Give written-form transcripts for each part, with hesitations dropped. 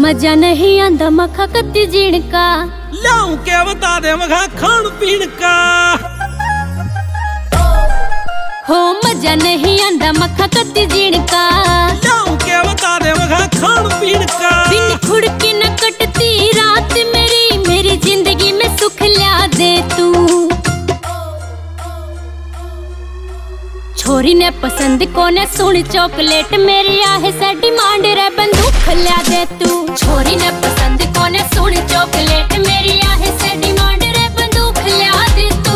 मजा नहीं आंदा मखा कत्ती जीण का। लाऊं क्या बता दे मखा खान पीन का। हो मजा नहीं आंदा मखा कत्ती जीण का। लाऊं क्या बता दे मखा खान पीन का। बिन खुड़की न कटती रात मेरी जिंदगी में सुख ला दे तू। छोरी ने पसंद को ने सुन चॉकलेट मेरी आहे से डिमांड रे बंदूक ला दे तू। छोरी ने पसंद को ने सुन चॉकलेट मेरी आहे से डिमांड रे बंदूक ला दे तू।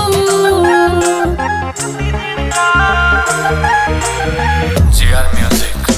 GR Music।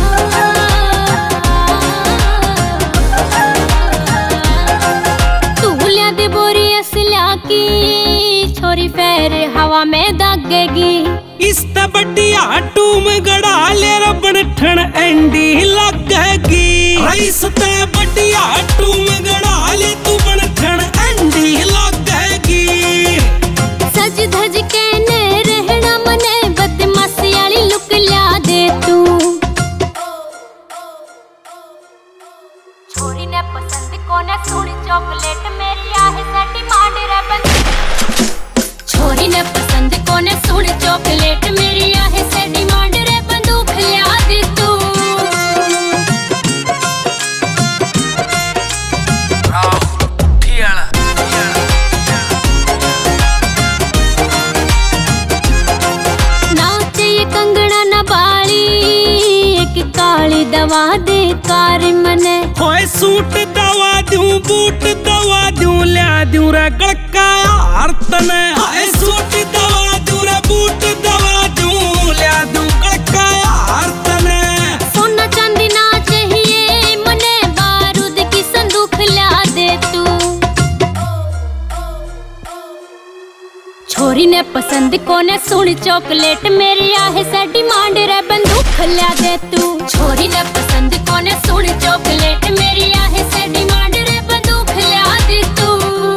तू ला दे बोरी असला की छोरी फेर हवा में दागेगी। इस बढ़िया टूम गड़ा ले रबड़ ठण एंडी लगेगी। रईस ते बढ़िया टूम गड़ा ले तू बड़ ठण एंडी लगेगी। सज धज के ने रहना मने बदमाशी वाली लुक ला दे तू। छोरी ने पसंद को ने सुन चॉकलेट मेरी आहे से डिमांड रे बंदूक। छोरी ने पसंद को ने सुन चॉकलेट मेरी आहे से डिमांड रे बंदूक ला दे तू। ना चाहिए कंगना न बाली एक काली दवा दे कार मने। होए सूट दवा दूं बूट दवा दूं ल्या दूं रे गड़का यार तने। होए सूट दवा दूं रे बूट दवा दूं ल्या दूं गड़का यार तने। सोना चांदी ना चाहिए मने बारूद की संदूक ला दे तू। छोरी ने पसंद को ने सुन चॉकलेट मेरी आहे से डिमांड रे बंदूक ला दे तू। छोरी ने पसंद को ने सुन चॉकलेट मेरी आहे से डिमांड रे बंदूक ला दे तू।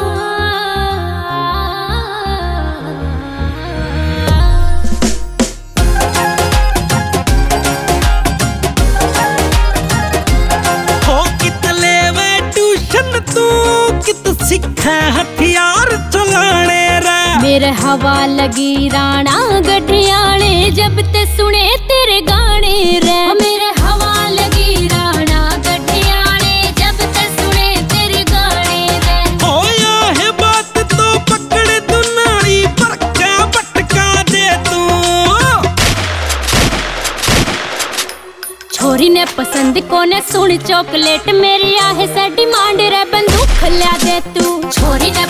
हो कित लेवे ट्यूशन तू कित सीखे हथियार चलाने रे। मेरे हवा लगी राणा गढ़ियाले जब ते सुने तेरे गाने रे। मेरे हवा लगी राणा गढ़ियाले जब ते सुने तेरे गाने रे। होया है बात तो पकड़ तू नाड़ी पर क्या पटका दे तू। छोरी ने पसंद को ने सुन चॉकलेट मेरी आहे से डिमांड रे बंदूक ला दे तू। छोरी ने